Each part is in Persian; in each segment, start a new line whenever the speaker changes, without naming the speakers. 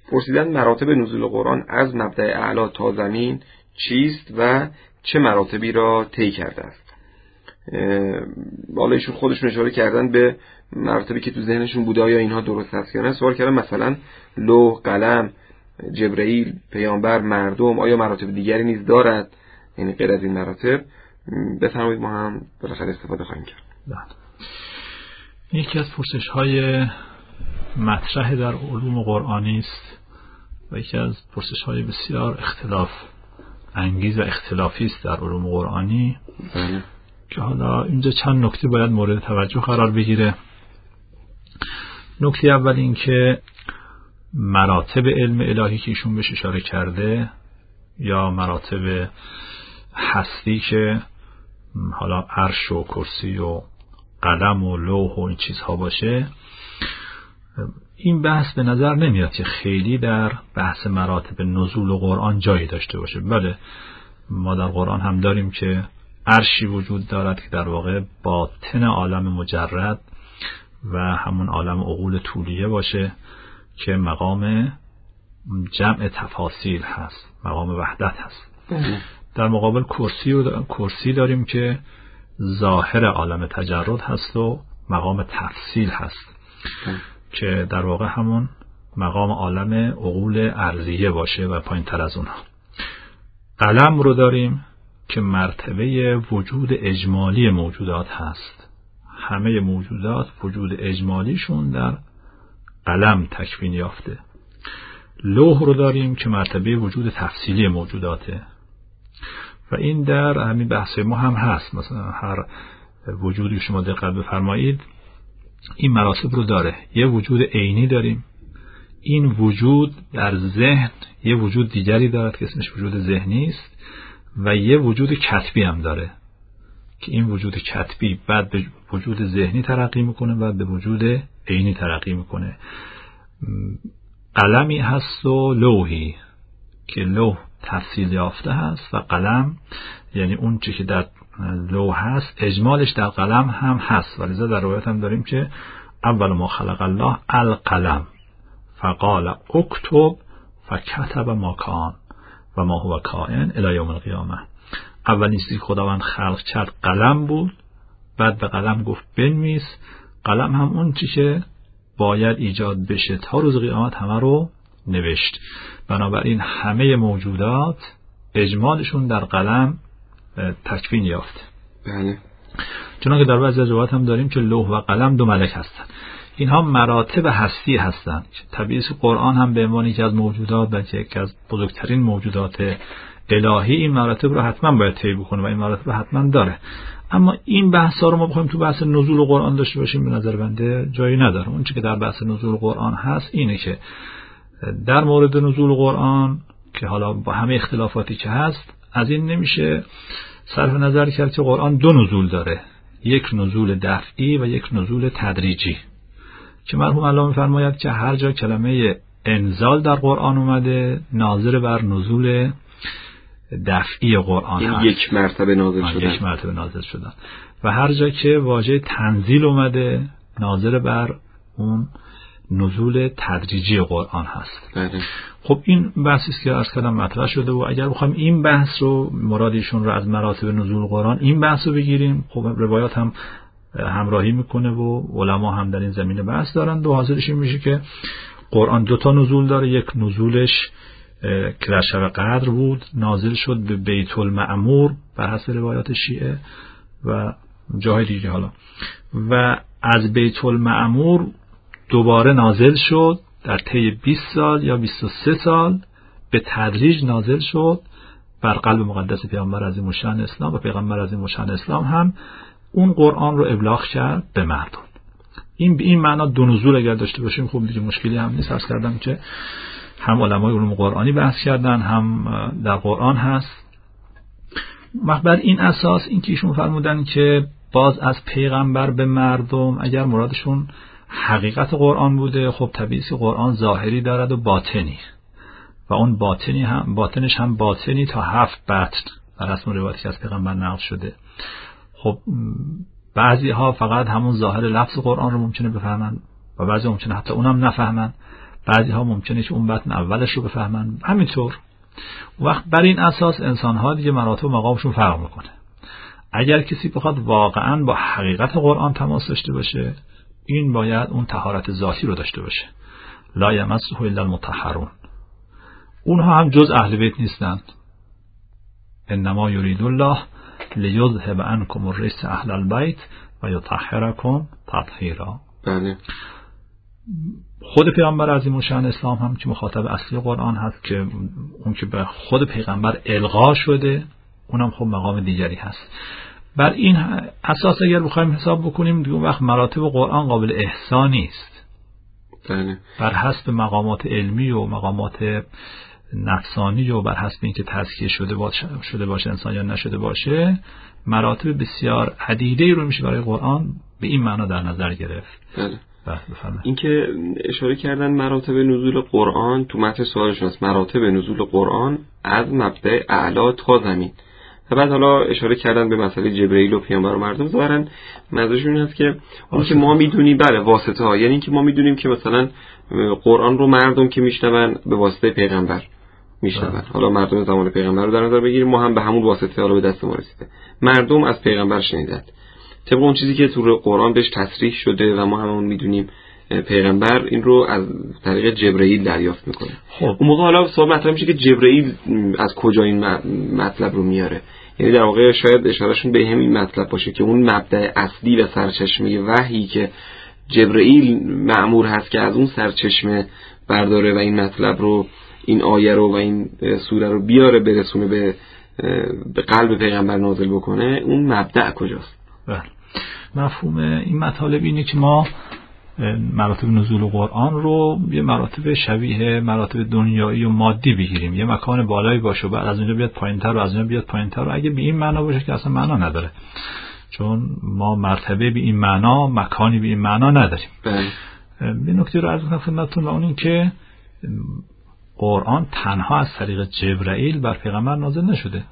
پرسیدن مراتب نزول قرآن از مبدأ اعلی تا زمین چیست و چه مراتبی را طی کرده است. بالا ایشون خودشون اشاره کردن به مراتبی که تو ذهنشون بوده، آیا اینها درست هست یا نه. سوال کردن مثلا لوح، قلم، جبرئیل، پیامبر، مردم، آیا مراتب دیگری نیز دارد؟ یعنی غیر از این مراتب. بفرمایید، ما هم بالاخره استفاده خواهیم کرد.
یکی از پرسش‌های مطرح در علوم قرآنی است و یکی از پرسش‌های بسیار اختلاف انگیز و اختلافی است در علوم قرآنی که حالا اینجا چند نکته باید مورد توجه قرار بگیره. نکته اول این که مراتب علم الهی که ایشون بهش اشاره کرده یا مراتب هستی که حالا عرش و کرسی و قلم و لوح و این چیزها باشه، این بحث به نظر نمیاد که خیلی در بحث مراتب نزول قرآن جایی داشته باشه. بله، ما در قرآن هم داریم که عرشی وجود دارد که در واقع باطن عالم مجرد و همون عالم عقول طولیه باشه که مقام جمع تفاصیل هست، مقام وحدت هست. در مقابل کرسی داریم که ظاهر عالم تجرد هست و مقام تفصیل هست که در واقع همون مقام عالم عقول ارضیه باشه و پایین تر از اونها. قلم رو داریم که مرتبه وجود اجمالی موجودات هست. همه موجودات وجود اجمالیشون در قلم تکوین یافته. لوح رو داریم که مرتبه وجود تفصیلی موجوداته و این در همین بحث ما هم هست. مثلا هر وجودی شما دقت بفرمایید این مراتب رو داره. یه وجود عینی داریم، این وجود در ذهن یه وجود دیگری دارد که اسمش وجود ذهنی است و یه وجود کتبی هم داره که این وجود کتبی بعد به وجود ذهنی ترقی میکنه، بعد به وجود عینی ترقی میکنه. قلمی هست و لوحی که لوح تفصیل یافته هست و قلم یعنی اون چی که در لوح هست اجمالش در قلم هم هست. ولذا در روایت هم داریم که اول ما خلق الله القلم فقال اکتب فکتب ما کان و ما هو کائن الی یوم القیامه. اولین چیزی که خداوند خلق کرد قلم بود، بعد به قلم گفت بنویس. قلم هم اون چی که باید ایجاد بشه تا روز قیامت همه رو نوشت. بنابراین همه موجودات اجمالشون در قلم تکوین یافت.
بله.
چنانکه در بعضی از روایات هم داریم که لوح و قلم دو ملک هستند. اینها مراتب هستی هستند. طبیعی قرآن هم به عنوان یکی از موجودات و یکی از بزرگترین موجودات الهی این مراتب رو حتما باید طی بکنه و این مراتب رو حتما داره. اما این بحثا رو ما بخوایم تو بحث نزول قرآن داشته باشیم به نظر بنده جایی نداره. اون چیزی که در بحث نزول قرآن هست اینه که در مورد نزول قرآن که حالا با همه اختلافاتی که هست از این نمیشه صرف نظر کرد که قرآن دو نزول داره، یک نزول دفعی و یک نزول تدریجی که مرحوم علامه می‌فرماید که هر جا کلمه انزال در قرآن اومده ناظر بر نزول دفعی قرآن هست،
یک مرتبه نازل شدن.
یک مرتبه نازل شدن. و هر جا که واژه تنزیل اومده ناظر بر اون نزول تدریجی قرآن هست. خب این بحثی است که عرض کردم مطرح شده و اگر بخوایم این بحث رو مرادشون رو از مراتب نزول قرآن این بحث رو بگیریم، خب روایات هم همراهی میکنه و علما هم در این زمینه بحث دارن و حاصلش این میشه که قرآن دو تا نزول داره. یک نزولش که در شب قدر بود، نازل شد به بیت المعمور بر حسب روایات شیعه و جاهای دیگه حالا، و از بیت المعمور دوباره نازل شد در طی 20 سال یا 23 سال به تدریج نازل شد بر قلب مقدس پیامبر عظیم الشأن اسلام و پیغمبر عظیم الشأن اسلام هم اون قرآن رو ابلاغ کرد به مردم. این به این معنا دو نزول اگر داشته باشیم خب دیگه مشکلی هم نیست. عرض کردم که هم علمای علوم قرآنی بحث کردن هم در قرآن هست. بر این اساس این که ایشون فرمودن که باز از پیغمبر به مردم اگر مرادشون حقیقت قرآن بوده، خب طبیعی است قرآن ظاهری دارد و باطنی و اون باطنی هم باطنش هم باطنی تا 7 بطن در رسم روایتی که از پیغمبر نقل شده. خب بعضی ها فقط همون ظاهر لفظ قرآن رو ممکنه بفهمن و بعضی ممکنه حتی اونم نفهمن. بعضی ها ممکنه که اون متن اولش رو بفهمن، همینطور. وقت بر این اساس انسان ها دیگه مراتب و مقامشون فرق میکنه. اگر کسی بخواد واقعا با حقیقت قرآن تماس داشته باشه، این باید اون طهارت ذاتی رو داشته باشه. لا یمسه الا المطهرون. اونها هم جز اهل بیت نیستند. انما یرید الله لیذهب عنکم الرجس اهل البیت و یطهرکم تطهیرا.
بله.
خود پیامبر عظیم الشأن اسلام هم که مخاطب اصلی قرآن هست، که اون که به خود پیغمبر القا شده، اونم خب مقام دیگری هست. بر این اساس اگر بخوایم حساب بکنیم دیگه وقت مراتب قرآن قابل احصا نیست.
بله.
بر حسب مقامات علمی و مقامات نفسانی و بر حسب اینکه تزکیه شده باشه انسان یا نشده باشه، مراتب بسیار عدیده‌ای رو میشه برای قرآن به این معنا در نظر گرفت.
بله. این که اشاره کردن مراتب نزول قرآن تو متن سوالشون هست، مراتب نزول قرآن از مبدأ اعلا تا زمین. و بعد حالا اشاره کردن به مسئله جبرئیل و پیامبر و مردم. ظاهرا منظورشون این هست که اون که ما میدونیم، بله، واسطه ها، یعنی که ما میدونیم که مثلا قرآن رو مردم که میشنون به واسطه پیغمبر میشنون. حالا مردم زمان پیغمبر رو در نظر بگیریم، ما هم به همون واسطه ها رو به دست ما رسیده. مردم از پیغمبر شنیدن طبق اون چیزی که تو قرآن بهش تصریح شده و ما همون میدونیم. پیغمبر این رو از طریق جبرئیل دریافت میکنه.
خب
اون موقع حالا سوال مطرح میشه که جبرئیل از کجا این مطلب رو میاره؟ یعنی در واقع شاید اشارهشون به همین مطلب باشه که اون مبدأ اصلی و سرچشمه وحی که جبرئیل مأمور هست که از اون سرچشمه برداره و این مطلب رو، این آیه رو و این سوره رو بیاره برسونه به قلب پیغمبر نازل بکنه، اون مبدأ کجاست؟
بله. مفهوم این مطالب اینه که ما مراتب نزول قرآن رو یه مراتب شبیه مراتب دنیایی و مادی بگیریم، یه مکان بالایی باشه و بعد از اونجا بیاد پایین‌تر و از اونجا بیاد پایین‌تر، و اگه به این معنا باشه که اصلا معنا نداره، چون ما مرتبه به این معنا، مکانی به این معنا نداریم. به نکته رو عرض کنم خدمتتون، و اون این که قرآن تنها از طریق جبرئیل بر پیغمبر نازل نشده.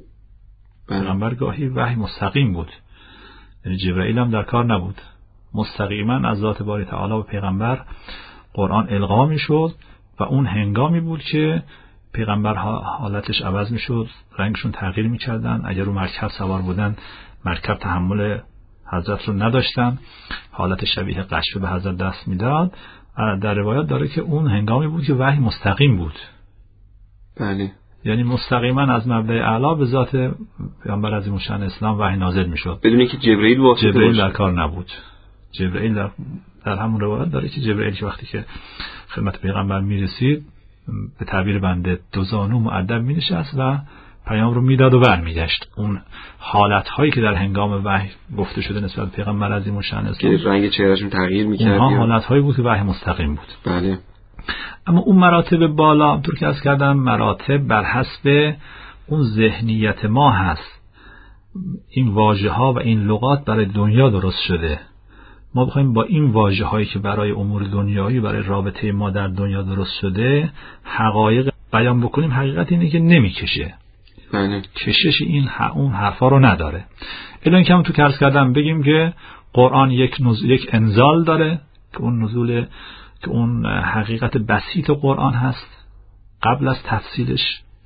پیغمبر گاهی وحی مستقیم بود، یعنی جبرئیل هم در کار نبود، مستقیما از ذات باری تعالی به پیغمبر قرآن القا میشد و اون هنگامی بود که پیغمبرها حالتش عوض میشد، رنگشون تغییر میکردن، اگر رو مرکب سوار بودن مرکب تحمل حضرت رو نداشتن، حالت شبیه قشف به حضرت دست میداد. در روایات داره که اون هنگامی بود که وحی مستقیم بود.
بله.
یعنی مستقیما از مبدأ اعلا به ذات پیامبر عظیم الشأن اسلام وحی نازل میشد،
بدون اینکه جبرئیل واسطه باشه.
جبرئیل در کار نبود. جبرئیل در همون روایت داره که جبرئیل که وقتی که خدمت پیغمبر میرسید به تعبیر بنده دو زانو مؤدب مینشست و پیام رو میداد و برمیگشت. اون حالت هایی که در هنگام وحی گفته شده نسبت به پیغمبر عظیم الشأن اسلام
که رنگ چهرهشون تغییر میکرد،
اونها حالت هایی بود که وحی مستقیم بود.
بله.
اما اون مراتب بالا همونطور که عرض کردم مراتب بر حسب اون ذهنیت ما هست. این واژه ها و این لغات برای دنیا درست شده. ما بخوایم با این واژه هایی که برای امور دنیایی، برای رابطه ما در دنیا درست شده حقایق بیان بکنیم، حقیقت اینه که نمیکشه.
بله.
کشش اون حرفا رو نداره. الان که همونطور که عرض کردم بگیم که قرآن یک انزال داره که اون نزول، که اون حقیقت بسیط قرآن هست قبل از تفصیلش،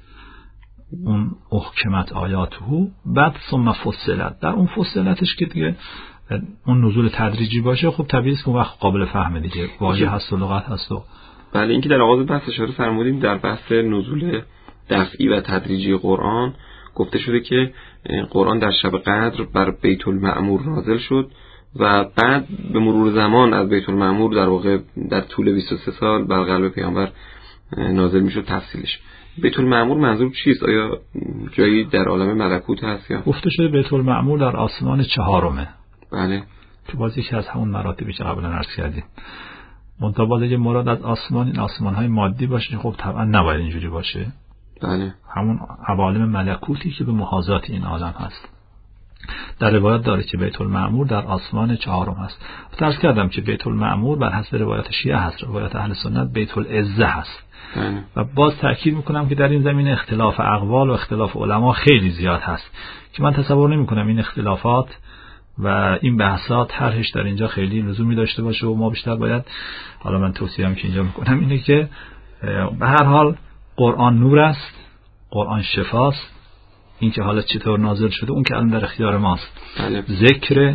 اون احکمت آیاته، بعد ثم فصلت، در اون فصلتش که دیگه اون نزول تدریجی باشه، خب طبیعیه که اون وقت قابل فهمه دیگه، واژه هست و لغت هست. و
بله، این که در آغاز بحث اشاره فرمودیم در بحث نزول دفعی و تدریجی قرآن گفته شده که قرآن در شب قدر بر بیت المعمور نازل شد و بعد به مرور زمان از بیت المعمور در واقع در طول 23 سال بر قلب پیامبر نازل میشد تفصیلش. بیت المعمور منظور چیست؟ آیا جایی در عالم ملکوت هست یا؟
گفته شده بیت المعمور در آسمان چهارمه.
بله.
که باز یکی از همون مراتبی که قبلا عرض کردیم. منتها باز اگه مراد از آسمان این آسمان‌های مادی باشه، خب طبعا نباید اینجوری باشه.
بله.
همون عوالم ملکوتی که به محاذات این عالم هست. در روایت داره که بیت المعمور در آسمان چهارم هست. عرض کردم که بیت المعمور بر حسب روایت شیعه هست، روایت اهل سنت بیت العزه هست.
بله.
و باز تأکید میکنم که در این زمینه اختلاف اقوال و اختلاف علما خیلی زیاد هست که من تصور نمیکنم این اختلافات و این بحثا طرحش در اینجا خیلی لزومی داشته باشه و ما بیشتر باید، حالا من توصیه‌ام که اینجا میکنم اینه که به هر حال قرآن نور است، قرآن شفاست. این که حالا چطور نازل شده اون که الان در اختیار ماست. ذکر،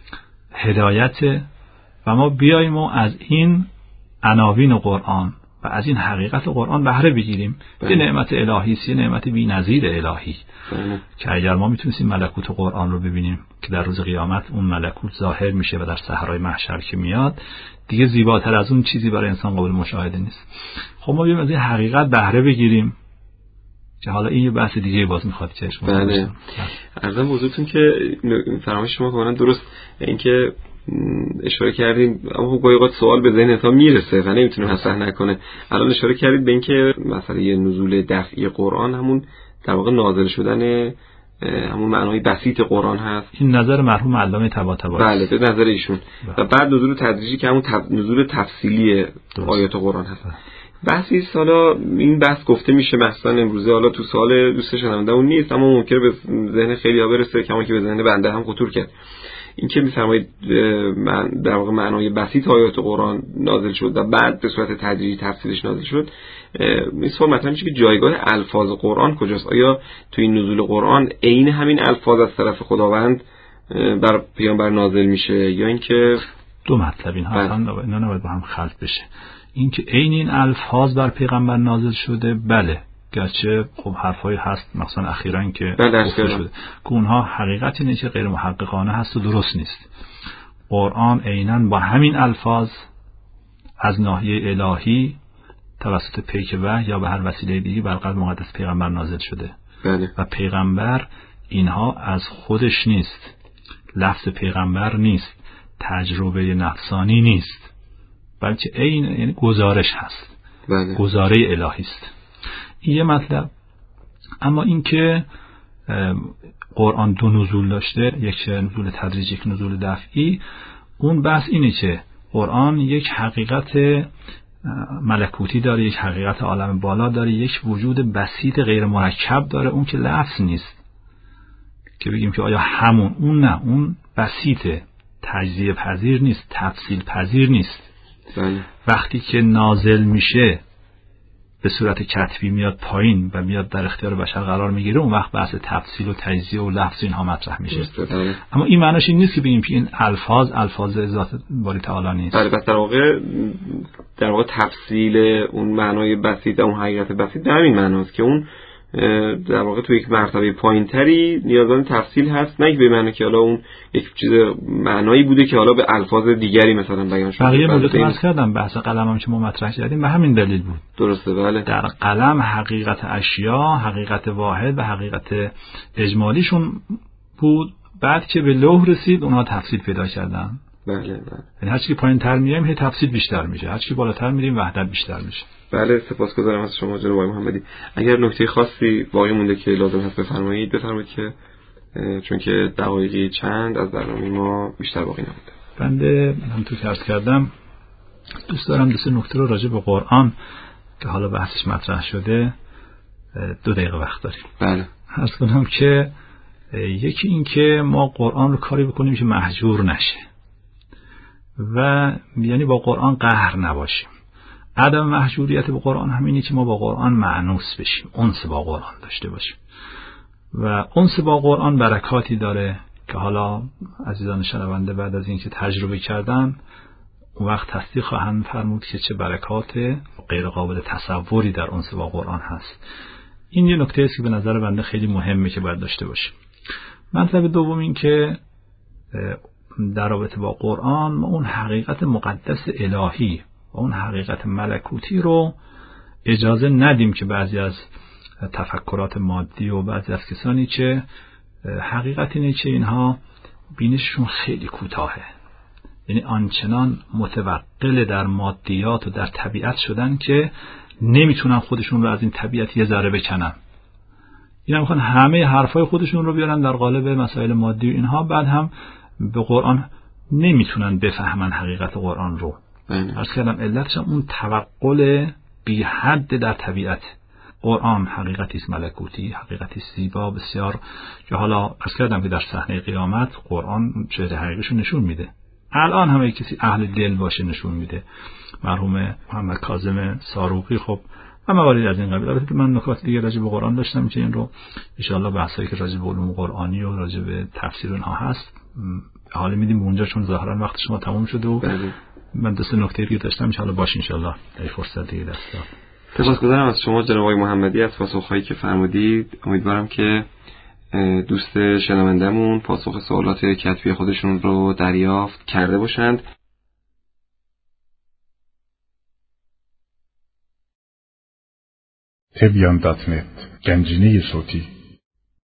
هدایت، و ما بیاییم و از این عناوین قرآن و از این حقیقت قرآن بهره بگیریم. یه نعمت الهی است، یه نعمت بی‌نظیر الهی که اگر ما میتونستیم ملکوت قرآن رو ببینیم که در روز قیامت اون ملکوت ظاهر میشه و در صحرای محشر که میاد، دیگه زیباتر از اون چیزی برای انسان قابل مشاهده نیست. خب ما بیاییم از این حقیقت بهره بگیریم که حالا این یه بحث دیگه باز میخواد چشم.
بله. عرضم بزرگتون که فرمایش شما کاملا درست، اینکه اشاره کردیم، اما خب گاهی اوقات سوال به ذهن انسان میرسه و نمیتونه مطرح نکنه. الان اشاره کردید به اینکه مسئله نزول دفعی قرآن همون در واقع نازل شدن همون معنای بسیط قرآن هست.
این نظر مرحوم علامه طباطبایی.
بله، به نظر ایشون. و بعد نزول تدریجی که همون نزول تفصیلی آیات قرآن هست. بحثی حالا این بحث گفته میشه مثلا امروزه، حالا تو سوال دوست شنونده اون نیست، اما ممکنه به ذهن خیلی‌ها برسه، کما که به ذهن بنده هم خطور کرد. این که می‌فرمایید در واقع معنای بسیط آیات قرآن نازل شد و بعد به صورت تدریجی تفسیرش نازل شد، این سوال مطرح میشه که جایگاه الفاظ قرآن کجاست؟ آیا تو این نزول قرآن عین همین الفاظ از طرف خداوند بر پیامبر نازل میشه، یا اینکه
دو مطلب اینا نباید با هم خلط بشه؟ اینکه عین این الفاظ بر پیغمبر نازل شده، بله، گرچه خب حرفایی هست مثلا اخیراً که گفته شده که اونها حقیقت اینه که غیر محققانه هست و درست نیست. قرآن عیناً با همین الفاظ از ناحیه الهی توسط پیک وحی یا به هر وسیله دیگه بر قلب مقدس پیغمبر نازل شده.
بله.
و پیغمبر اینها از خودش نیست، لفظ پیغمبر نیست، تجربه نفسانی نیست، بلکه عین یعنی گزارش هست.
بله.
گزاره الهی است. این یه مطلب. اما این که قرآن دو نزول داشته، یک نزول تدریجی، یک نزول دفعی، اون بحث اینه که قرآن یک حقیقت ملکوتی داره، یک حقیقت عالم بالا داره، یک وجود بسیط غیر مرکب داره، اون که لفظ نیست که بگیم که آیا همون، اون نه، اون بسیطه، تجزیه پذیر نیست، تفصیل پذیر نیست.
بله.
وقتی که نازل میشه به صورت کتبی میاد پایین و میاد در اختیار بشر قرار میگیره، اون وقت بحث تفصیل و تجزیه و لفظ اینها مطرح میشه. اما این معناش این نیست که بگیم که این الفاظ ذات باری تعالی نیست.
بله، در واقع تفصیل اون معنای بسیط، اون حقیقت بسیط در همین معناست که اون در واقع تو یک مرتبه پایینتری نیازمند تفصیل هست، نه به معنی که حالا اون یک چیز معنایی بوده که حالا به الفاظ دیگری مثلا بیان شده.
بقیه موضوعات عرض کردم، بحث قلم هم که ما مطرح کردیم به همین دلیل بود.
درسته. بله.
در قلم حقیقت اشیا، حقیقت واحد و حقیقت اجمالیشون بود، بعد که به لوح رسید اونها تفصیل پیدا کردن.
بله.
یعنی هر چی پایین‌تر میایم هی تفصیل بیشتر میشه، هر چی بالاتر میریم وحدت بیشتر میشه.
بله، سپاسگزارم از شما جناب آقای محمدی. اگر نکته خاصی باقی مونده که لازم هست بفرمایید که چون که دقایقی چند از برنامه ما بیشتر باقی نمونده.
بنده همونطور که عرض کردم دوست دارم دو سه نکته رو راجع به قرآن که حالا بحثش مطرح شده 2 دقیقه وقت داریم.
بله.
عرض کنم که یکی این که ما قرآن رو کاری بکنیم که مهجور نشه و یعنی با قرآن قهر نباشیم. عدم محجوریت به قرآن همینه که ما با قرآن مأنوس بشیم، انس با قرآن داشته باشیم. و انس با قرآن برکاتی داره که حالا عزیزان شنونده بعد از اینکه تجربه کردن اون وقت تصدیق خواهند فرمود که چه برکات غیر قابل تصوری در انس با قرآن هست. این یه نکته است که به نظر بنده خیلی مهمه که باید داشته باشیم. مطلب دوم این که در رابطه با قرآن ما اون حقیقت مقدس الهی و اون حقیقت ملکوتی رو اجازه ندیم که بعضی از تفکرات مادی و بعضی از کسانی که حقیقت اینه که اینها بینششون خیلی کوتاهه، یعنی آنچنان متوقل در مادیات و در طبیعت شدن که نمیتونن خودشون رو از این طبیعت یه ذره بکنن. اینا میخوان همه حرفای خودشون رو بیارن در قالب مسائل مادی و اینها، بعد هم به قرآن نمیتونن بفهمن حقیقت قرآن رو. عرض کردم علتش اون توقل بی حد در طبیعت قرآن حقیقتی است ملکوتی، حقیقتی زیبا بسیار، که حالا عرض کردم که در صحنه قیامت قرآن چهره حقیقیشو نشون میده. الان همه کسی اهل دل باشه نشون میده. مرحوم محمد کاظم ساروقی خب و مواردی از این قبیل. البته من نکات دیگه راجع به قرآن داشتم که این رو ان شاءالله بحثایی که راجع به علوم قرآنی و راجع به تفسیر اونها هست حالا میدیم اونجا، چون ظاهرا وقت شما تموم شده و من دو سه نکته دیگه داشتم ان شاءالله باشه ان شاءالله در فرصت دیگه دست داد.
سپاسگزارم از شما جناب آقای محمدی از پاسخهایی که فرمودید. امیدوارم که دوست شنوندمون پاسخ سوالات کتبی خودشون رو دریافت کرده باشند.
تبیان.net گنجینه صوتی